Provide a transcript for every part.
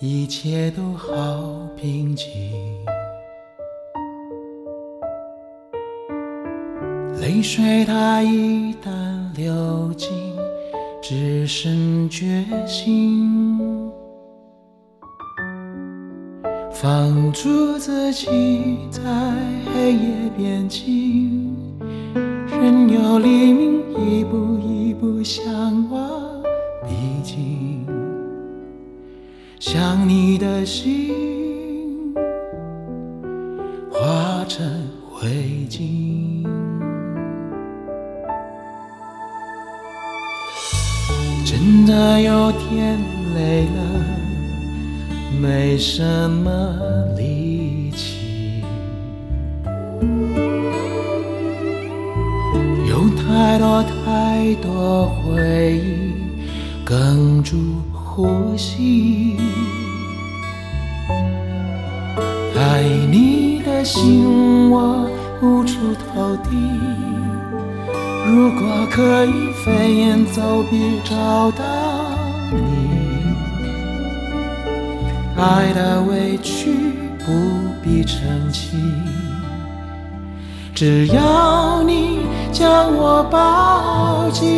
一切都好平静。泪水它一旦流尽，只剩决心，放逐自己在黑夜边境，任由黎明一步一步向我逼近。想你的心化成灰烬，真的有点累了，没什么力气，有太多回忆哽住呼吸。爱你的心我无处投递，如果可以飞檐走壁找到你，爱的委屈不必澄清，只要你将我抱紧。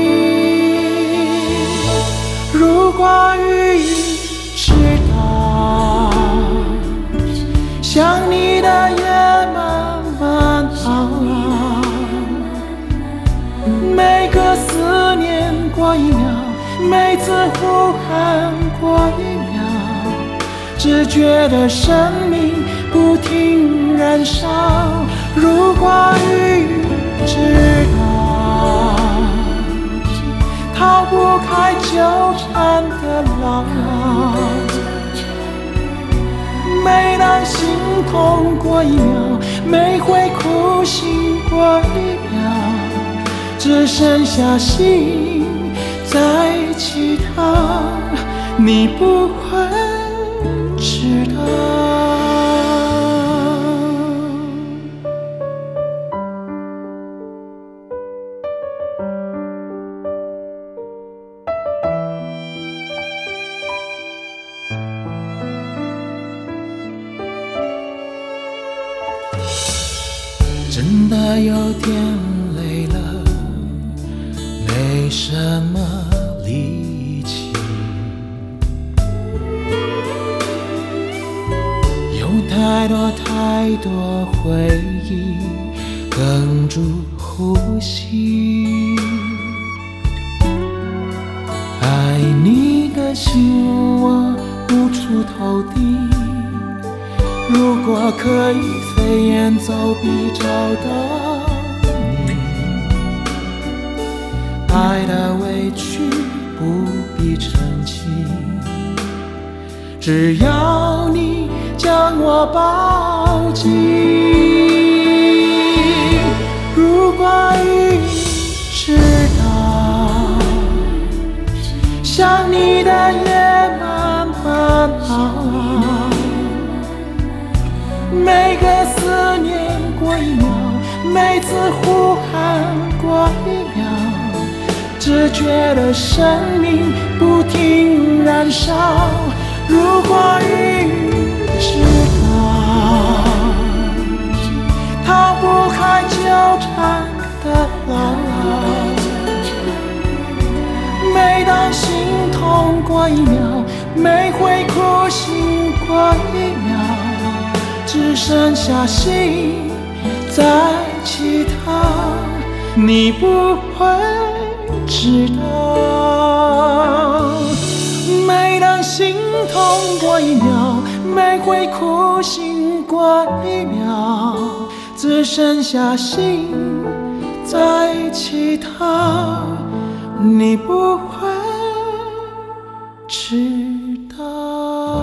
如果雨一直到，想你的夜慢慢熬，每个思念过一秒，每次呼喊过一秒，只觉得生命不停燃烧。如果雨知道逃不开纠缠的牢牢，每当心痛过一秒，每回哭醒过一秒，只剩下心在乞讨，你不会知道。真的有点累了，没什么力气，有太多回忆哽住呼吸。爱你的心我无处投递，如果可以飞檐走壁找到你，爱的委屈不必澄清，只要你将我抱紧。如果雨知道想你的夜慢慢熬，每个思念过一秒，每次呼喊过一秒，只觉得生命不停燃烧。如果雨知道逃不开纠缠的牢牢，每当心痛过一秒，每回哭醒过一秒，只剩下心在乞讨，你不会知道。每当心痛过一秒，每回哭醒过一秒，只剩下心在乞讨，你不会知道。